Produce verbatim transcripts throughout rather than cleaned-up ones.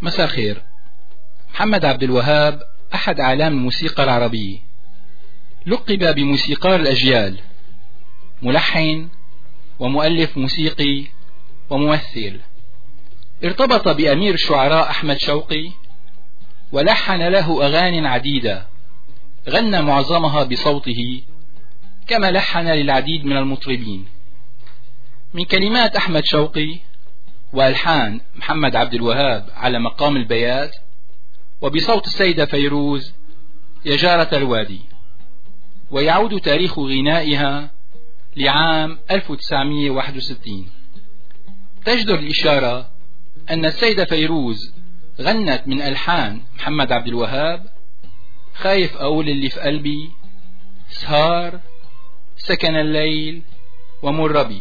مساء الخير. محمد عبد الوهاب أحد أعلام الموسيقى العربية، لقب بموسيقار الأجيال، ملحن ومؤلف موسيقي وممثل. ارتبط بأمير الشعراء أحمد شوقي ولحن له أغاني عديدة غنى معظمها بصوته، كما لحن للعديد من المطربين. من كلمات أحمد شوقي وألحان محمد عبد الوهاب على مقام البيات، وبصوت السيدة فيروز يا جارة الوادي. ويعود تاريخ غنائها لعام ألف وتسعمئة وواحد وستين. تجدر الإشارة أن السيدة فيروز غنت من ألحان محمد عبد الوهاب خايف أقول اللي في قلبي، سهار، سكن الليل، ومربي.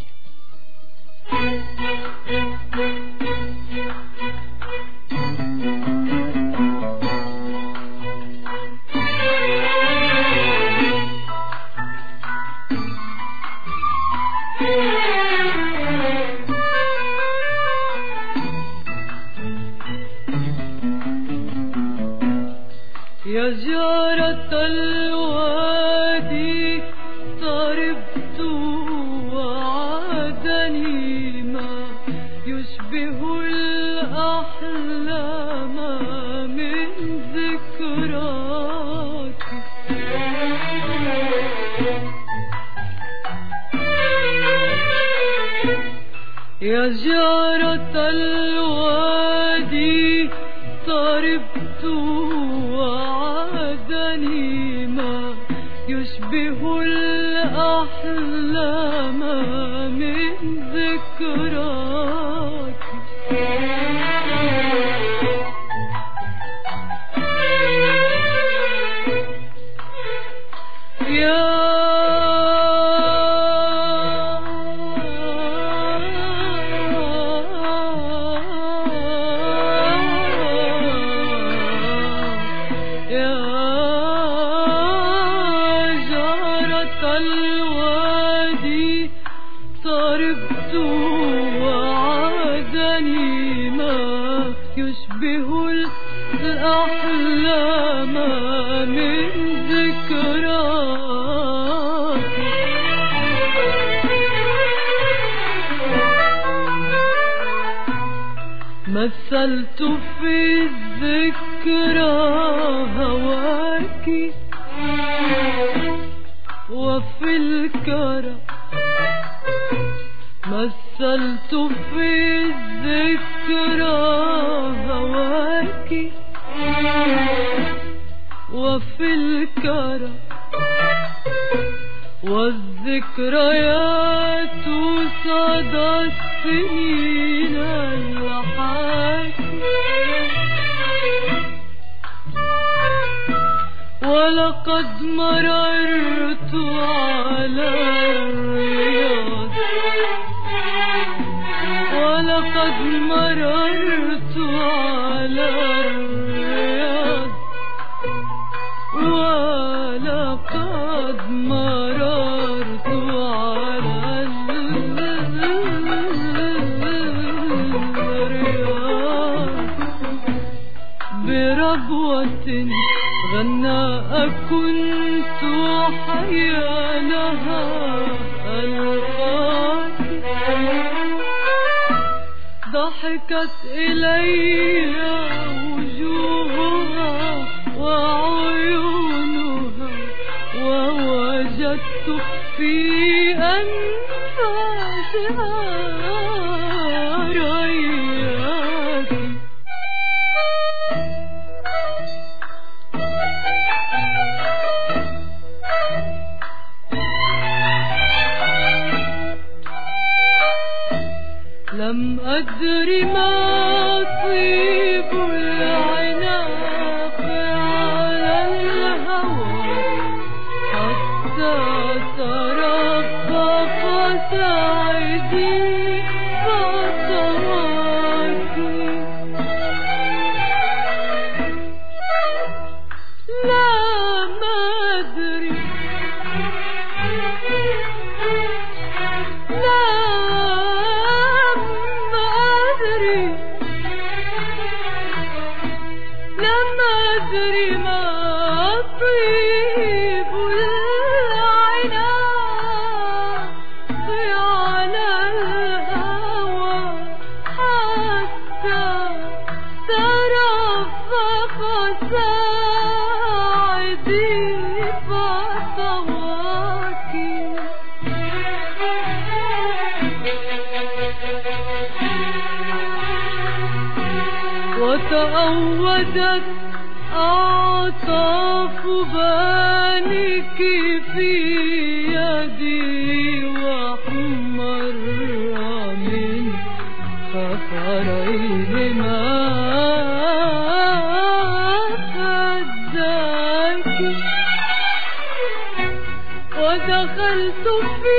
يا جارة الوادي طربت وعادني ما يشبه الأحلام من ذكراك. يا جارة الوادي طربت وعادني ما يشبه الأحلام من ذكراك. يا طربت وعادني ما يشبه الأحلام من ذكراك. مثلت في الذكرى هواك وفي الكرى، مثلت في الذكرى هواك وفي الكرى، والذكريات صدى السنين الحاكي. ولقد مررت على الرياض، ولقد مررت على الرياض، ولقد مررت على الرياض بربوة غناء كنت حيا لها ألقاك. ضحكت إلي وجوهها وعيونها، ووجدت في أنفاسها رياك. لم أدر ما طيب العناق على الهوى حتى ترفق سعدي خطواك. لا ما أدري، لا ما أدري بدت أعطاف بانك في يدي وحمر من خفريهما خداك ودخلت في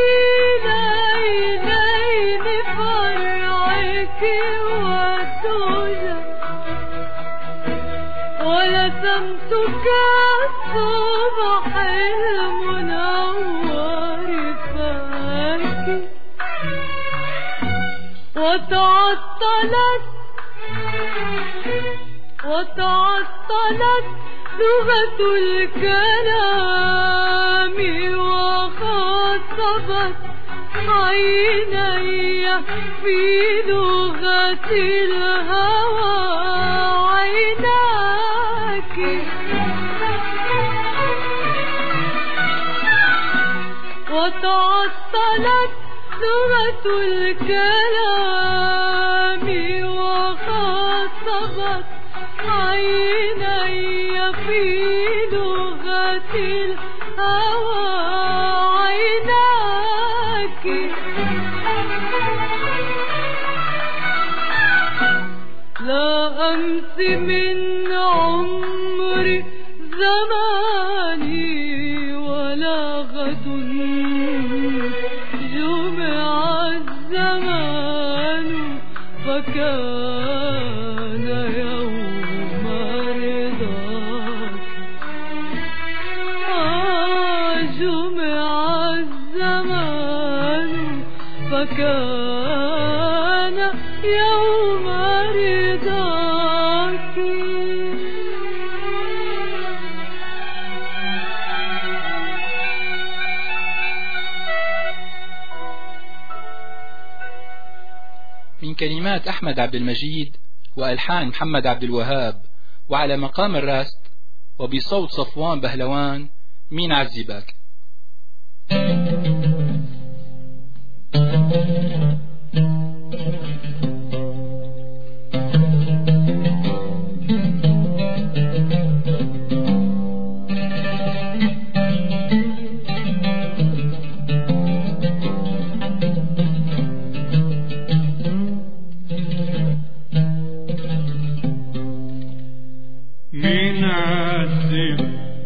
ليلين فرعك وتوجك ولثمتك الصبح المنور فاك وتعطلت وتعطلت لغة الكلام وخاطبت عيني في لغة الهوى عيناك وتعطلت لغة الكلام وخاطبت عيني في لغة الهوى عيناك لا أمس من عمري زماني ولا غد جمع الزمان فكان يوم رضاك آه جمع الزمان فكان يوم رضاك من كلمات أحمد عبد المجيد وألحان محمد عبد الوهاب، وعلى مقام الراست وبصوت صفوان بهلوان. مين عذبك؟ من عذب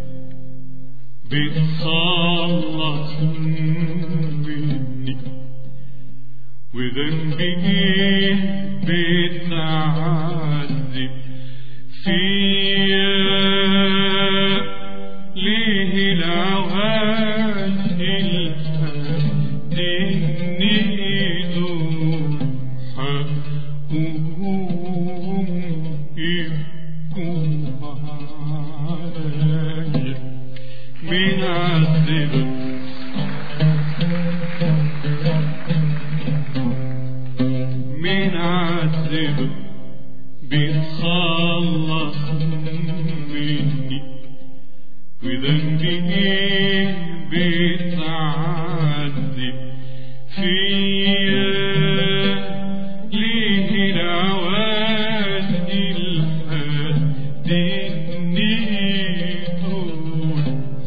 بتخلص مني وذنبي بتعذب فيا ليه العوان الهديني دون حقهم يبكوا معايا من عذب من عذب بتخلص مني وذنبي بتعذب فيا ليه العوان الهديني دون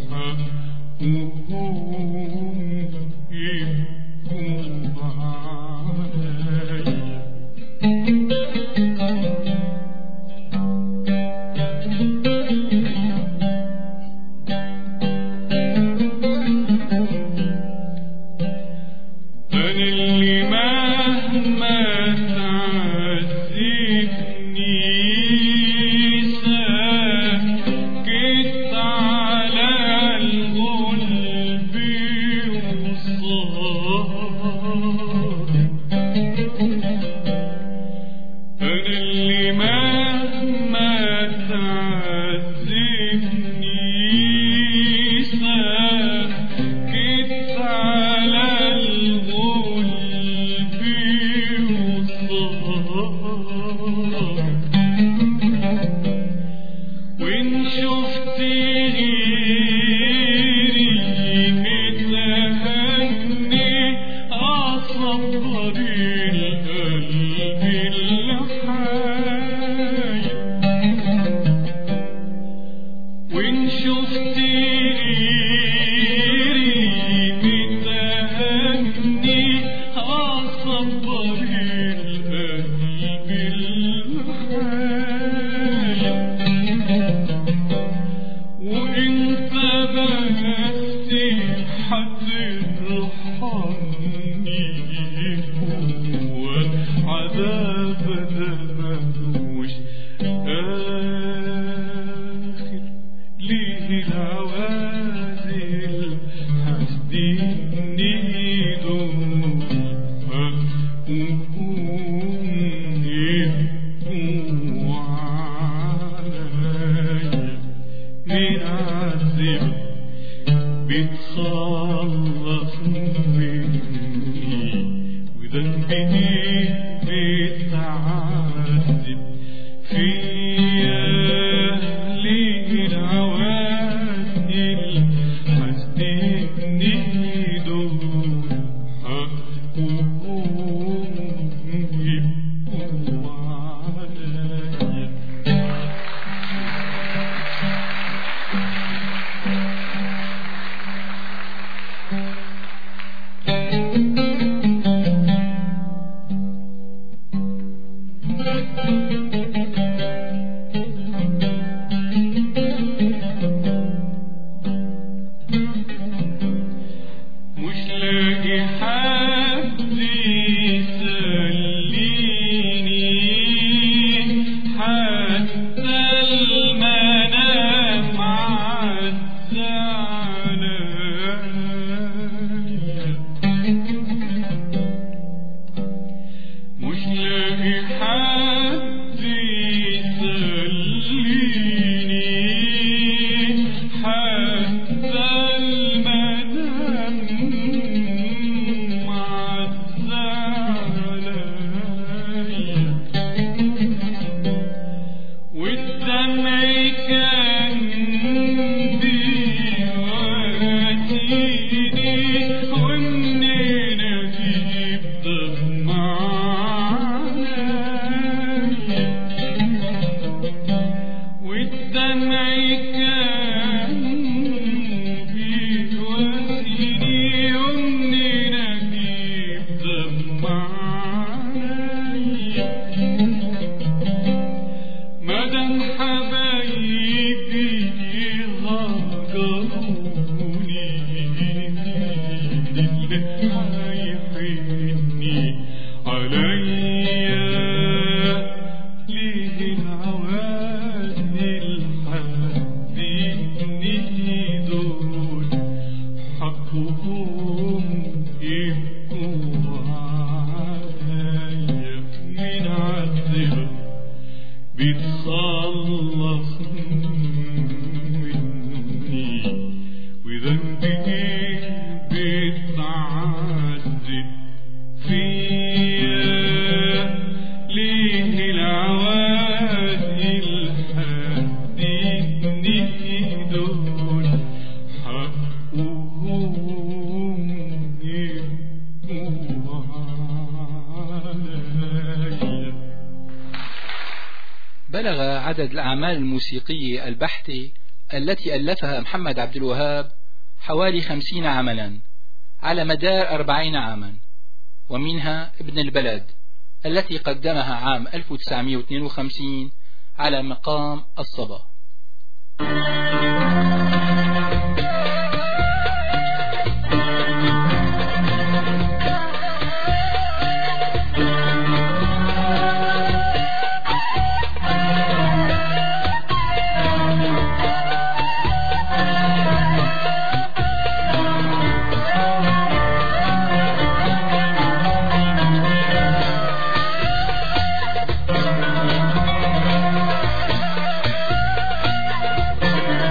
حقهم يبكوا معايا صبر القلب الحالي وانت بس حترحمني هو عذاب ملوش آخر ليه العوازل حسديني دول حقهم يبقوا عليا من عذب بتخلص مني وذنبي بتعذب فيا ليه العوازل حسدني دول حقهم يبقوا عليا مش لاقي حد يسليني حتى المنام عز عليا مش لاقي حد يسليني حتى المنام عز عليا والدمع كان بيواسيني ومنين اجيب دمع عليا والدمع كان بيواسيني ومنين اجيب دمع عليا مدام حبايبي غدروني اللي هيحني عليا ليه العوازل حبيبني دول حقهم يبقوا عليا من عذب بتخلص مني وذنبي بتعذب فيا ليه العوازل حددني دول حقهم يبقوا عليا. بلغ عدد الأعمال الموسيقية البحتة التي ألفها محمد عبد الوهاب حوالي خمسين عملا على مدار أربعين عاما، ومنها ابن البلد التي قدمها عام ألف وتسعمائة واثنين وخمسين على مقام الصبا. Thank you.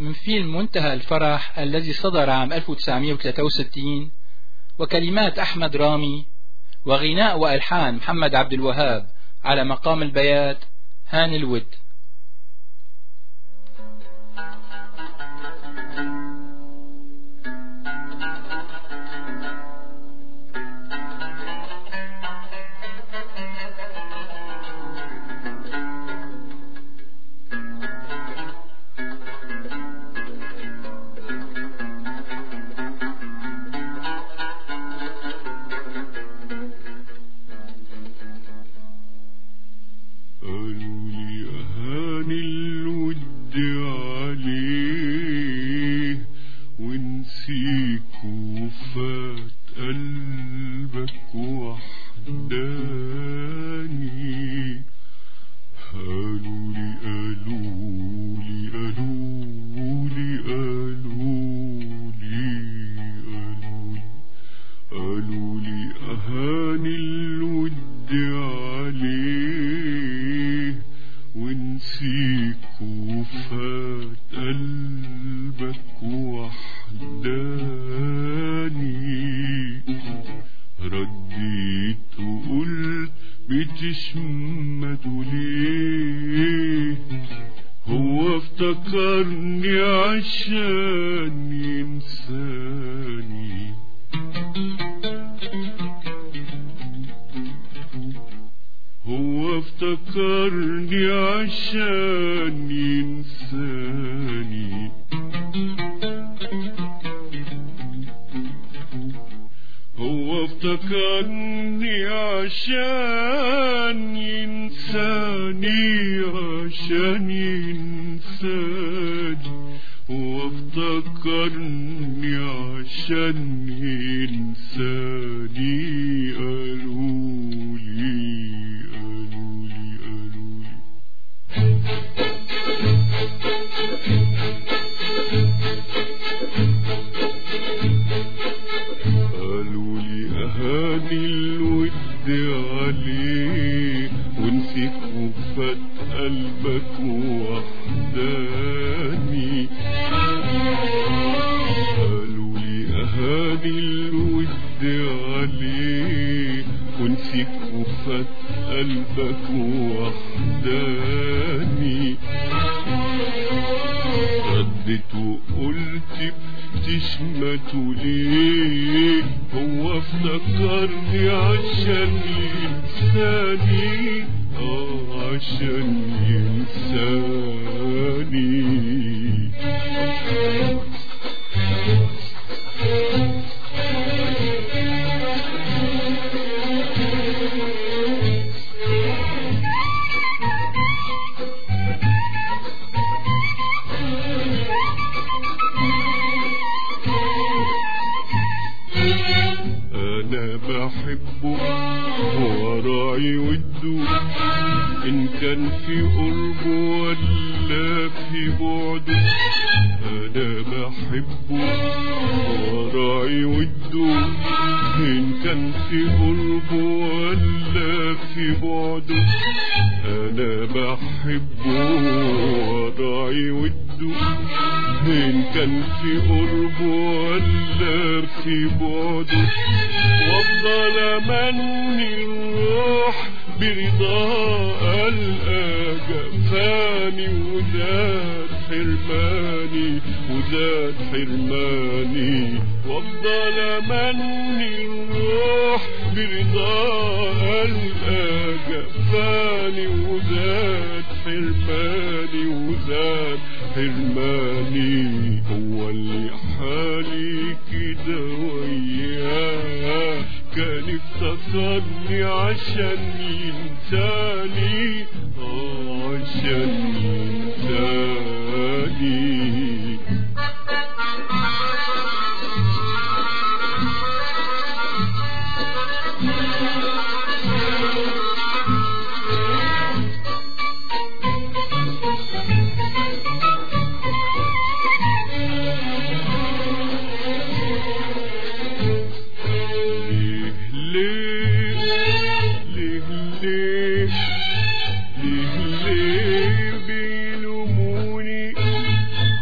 من فيلم منتهى الفرح الذي صدر عام ألف وتسعمائة وثلاثة وستين، وكلمات أحمد رامي وغناء وألحان محمد عبد الوهاب على مقام البيات هاني الود.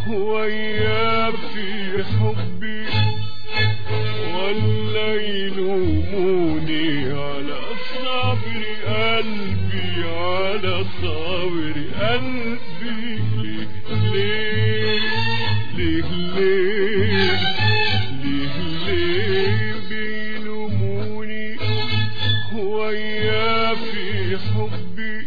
ويا في حبي ولا يلوموني على صبر قلبي على صبر قلبي ليه ليه ليه ليه ليه بيلوموني ويا في حبي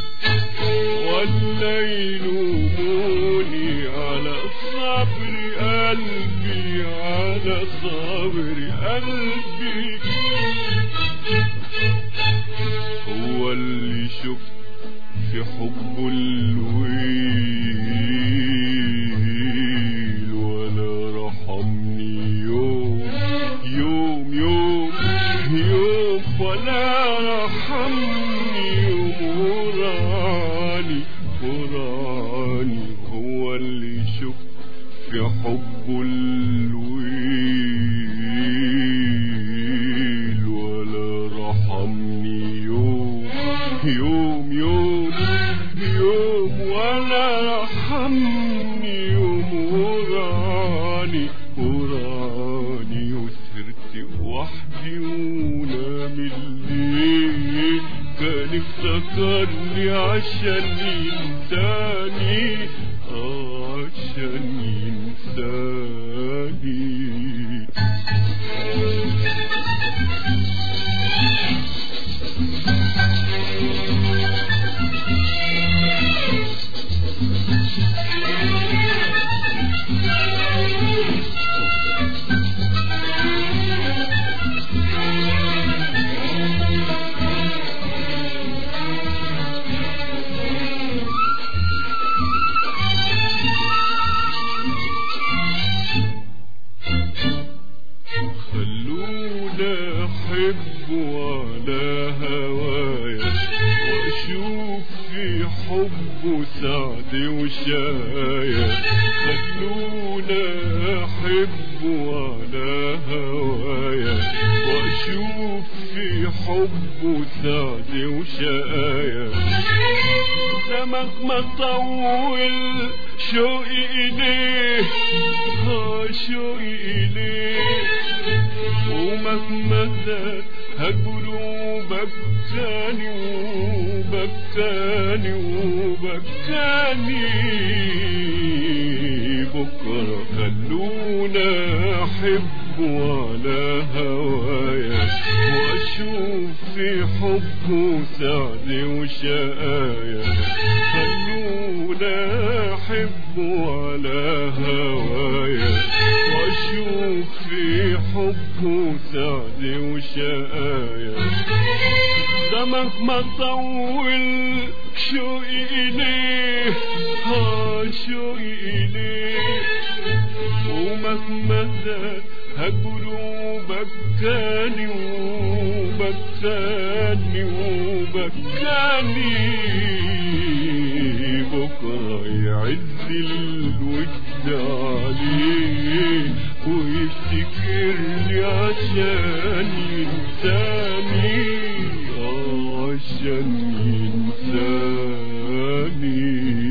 ولا يلوموني على صبر قلبي على صبر قلبي هو اللي شفت في حبه الويل ولا رحمني يوم يوم يوم يوم ولا رحمني يوم وراني وراني هو اللي شفت في حبه الويل ولا رحمني يوم يوم يوم يوم ولا رحمني يوم وراني وراني وسهرت وحدي ونام الليل كان افتكرني عشان ينساني عشان ينساني سعد وشايا خلونا احب على هوايا واشوف في حبه سعد وشايا دمك ما طول شوقي اليه ها شوقي اليه ومهما زاد هجره بكاني وبكاني وبكاني بكرة خلونا أحب على هوايا وأشوف في حبه سعد وشقايا خلونا أحب على هوايا وأشوف في حبه سعد وشقايا دمك ما طول شوقي إليه ها شوقي إليه ومهما زاد هجره بكاني وبكاني وبكاني بكرة يعز الود عليه ويفتكرني عشان ينساني عشان ينساني.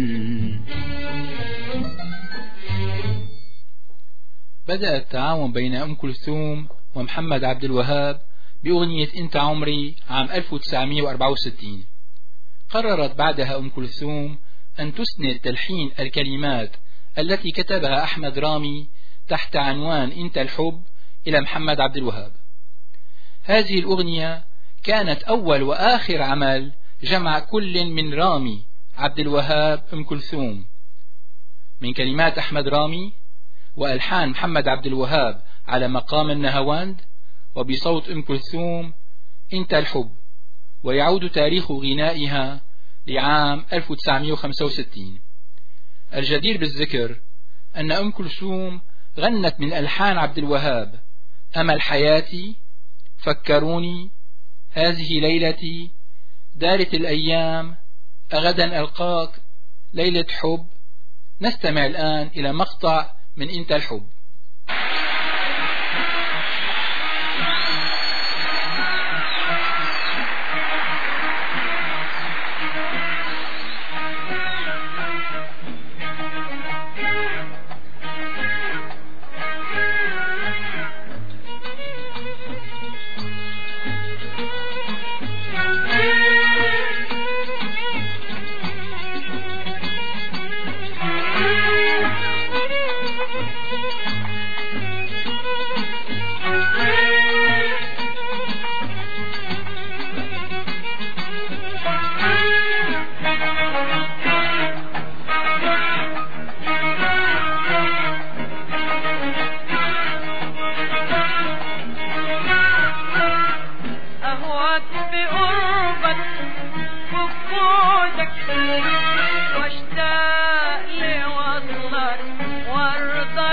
بدأ التعاون بين أم كلثوم ومحمد عبد الوهاب بأغنية أنت عمري عام ألف وتسعمائة وأربعة وستين. قررت بعدها أم كلثوم أن تسند تلحين الكلمات التي كتبها أحمد رامي تحت عنوان أنت الحب إلى محمد عبد الوهاب. هذه الأغنية كانت أول وآخر عمل جمع كل من رامي عبد الوهاب أم كلثوم، من كلمات أحمد رامي وألحان محمد عبد الوهاب على مقام النهاوند، وبصوت أم كلثوم أنت الحب. ويعود تاريخ غنائها لعام ألف وتسعمائة وخمسة وستين. الجدير بالذكر أن أم كلثوم غنت من ألحان عبد الوهاب أمل حياتي، فكروني، هذه ليلتي، دارت الأيام، أغدا ألقاك، ليلة حب. نستمع الآن إلى مقطع من أنت الحب.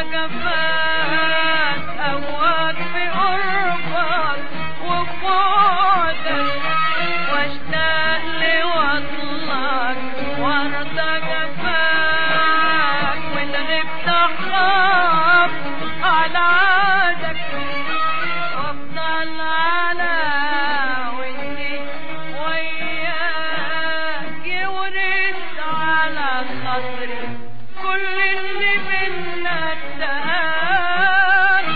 جفاك أهواك بقربك وبعدك واشتاق لوصلك وارضى جفاك وإن غبت أخاف على عادك وافضل على وإني وياك يورث على خاطري كل اللي بينا اتهان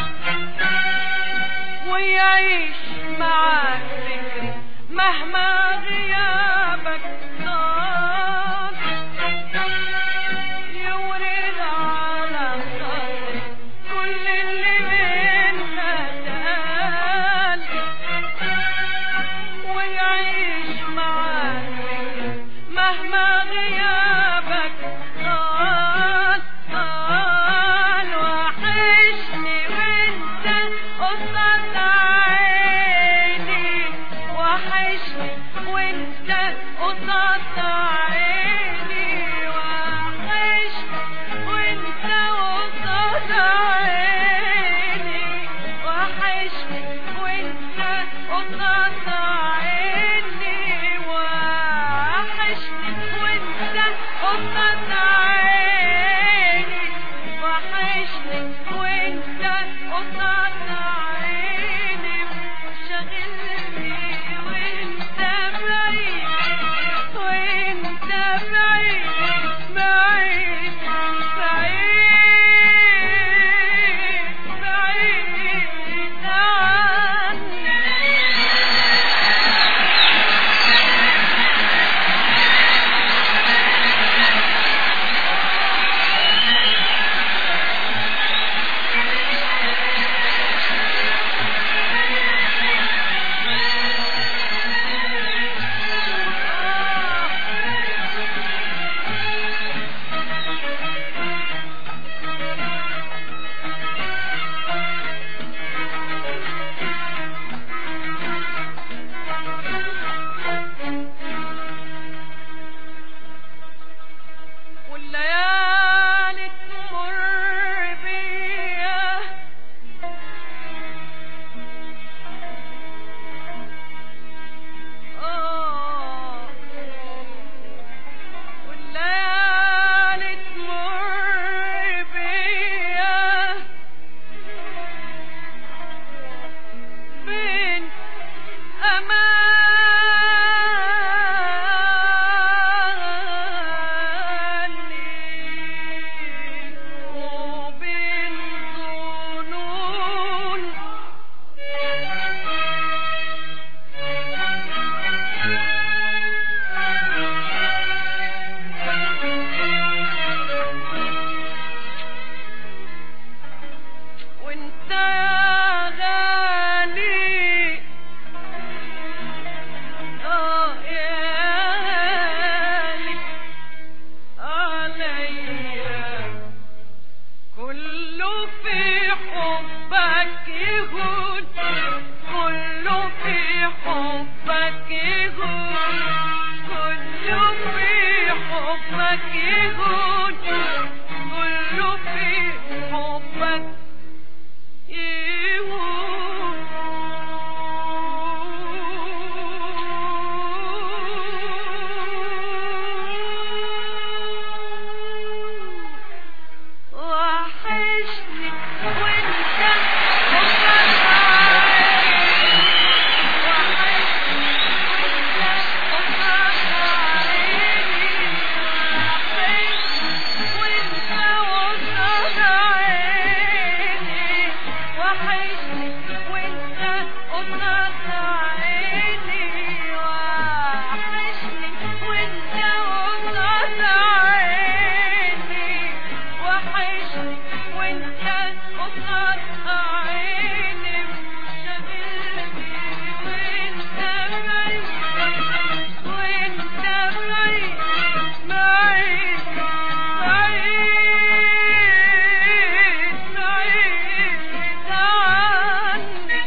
ويعيش معاك فكري مهما غيابك طال يورث على خاطري كل اللي بينا اتهان ويعيش معاك فكري مهما غيابك طال طال وحشني وانت قصاد عيني وحشني وانت قصاد عيني وحشني وانت قصاد عيني وحشني وانت قصاد عيني وحشني وانت قصاد عيني وحشني وانت قصاد عيني شاغلني وانت بعيد وانت بعيد بعيد بعيد بعيد عني والليالي تمر بيا آه والليالي تمر بيا بين أماني وبين ظنون وانت يا غالي اه يا غالي عليا كله في حبك يهون كله في حبك يهون كله في حبك يهون كله في حبك وحشني وانت قصاد عيني وحشني وانت قصاد عيني وحشني وانت قصاد عيني وحشني وانت قصاد عيني وحشني وانت قصاد عيني وحشني وانت قصاد عيني شاغلني وانت بعيد وانت بعيد بعيد بعيد بعيد عني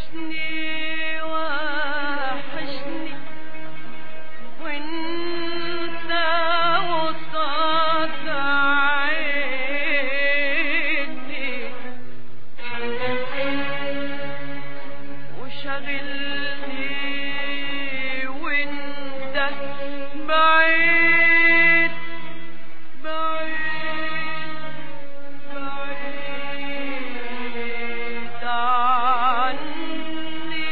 وحشني وحشني وانت وسط عيني وشغلني وانت بعيد بعيد بعيد عني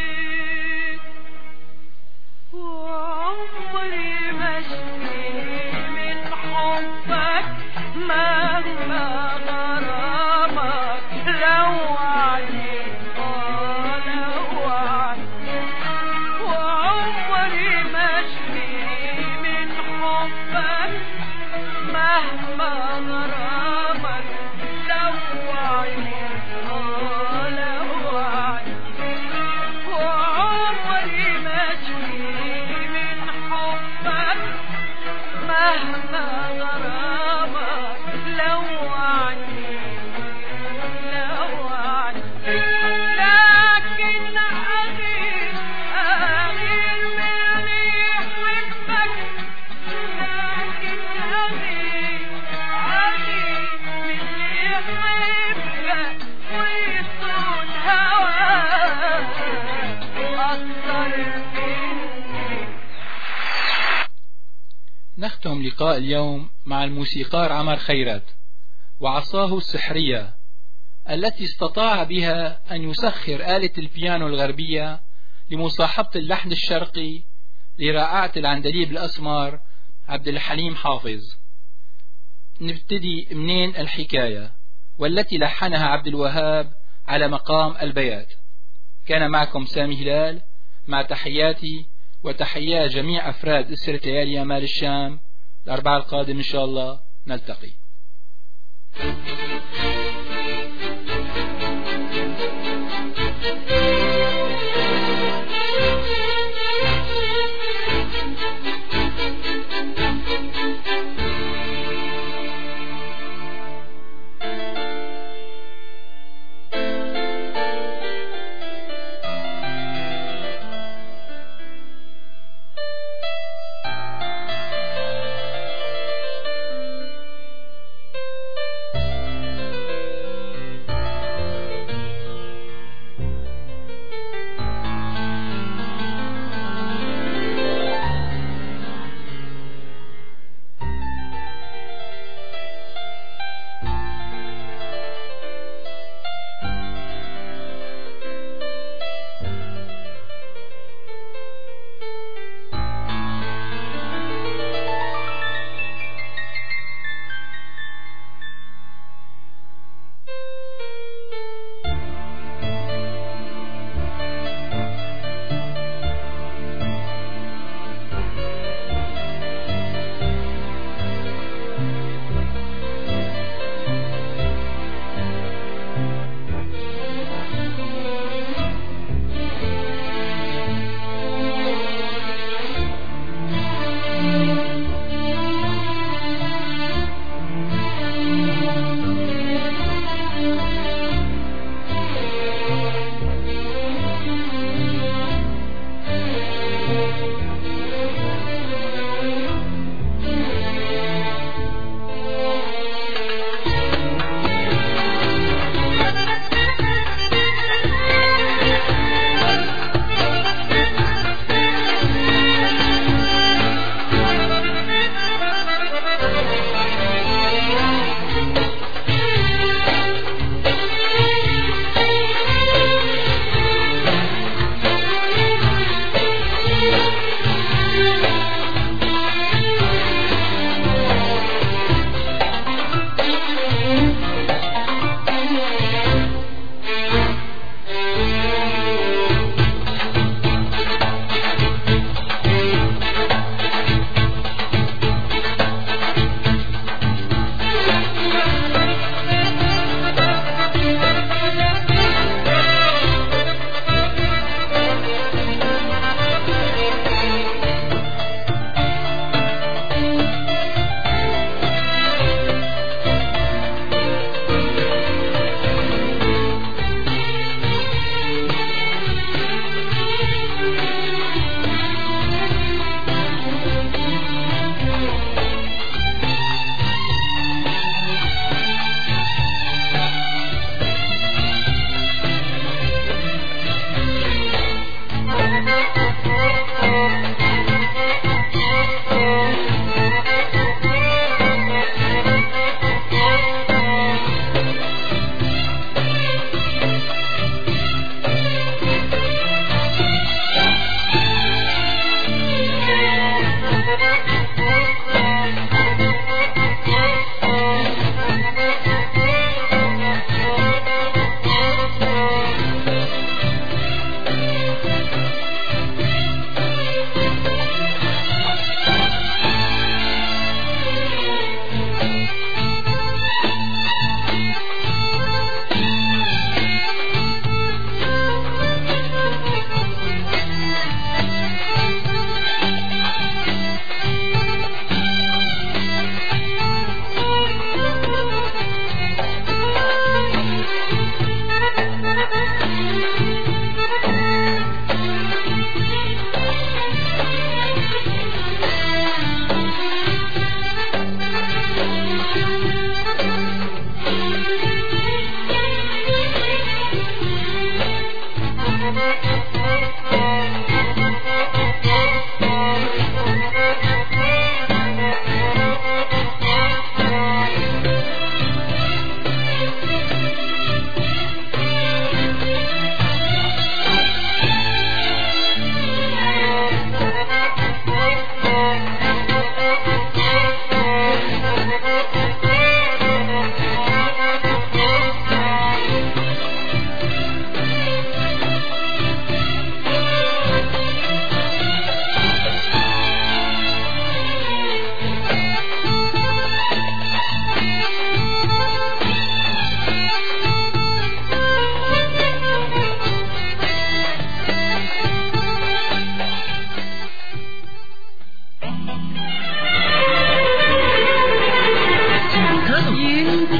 وعمري مشي من حبك مهما غرامك لوعني آه لوعني وعمري مشي من حبك مهما غرامك لوعني آه لوعني وعمري مشي من حبك مهما غرامك لوعني لوعني لكن أغير أغير من اللي يحبك لكن أغير أغير من اللي يحبك ويصون هواك أكثر مني. نختم لقاء اليوم مع الموسيقار عمر خيرت وعصاه السحرية التي استطاع بها أن يسخر آلة البيانو الغربية لمصاحبة اللحن الشرقي لرائعة العندليب الأسمر عبد الحليم حافظ. نبتدي منين الحكاية والتي لحنها عبد الوهاب على مقام البيات. كان معكم سامي هلال مع تحياتي وتحيات جميع أفراد أسرة ليالي أمال الشام. الأربعاء القادم إن شاء الله نلتقي.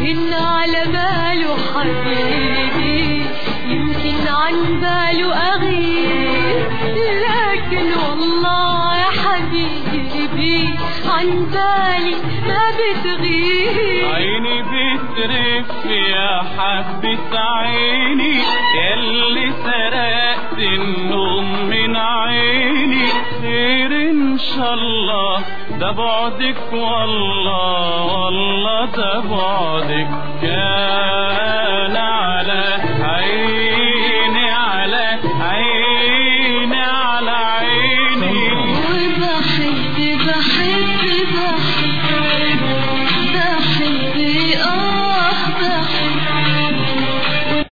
يمكن على باله حبيبي، يمكن عن باله أغير، لكن والله يا حبيبي عن بالي ما بتغير. عيني بترف يا حبة عيني، ياللي سرقت النوم من عيني. خير ان شاء الله ده بعدك، والله والله ده بعدك كان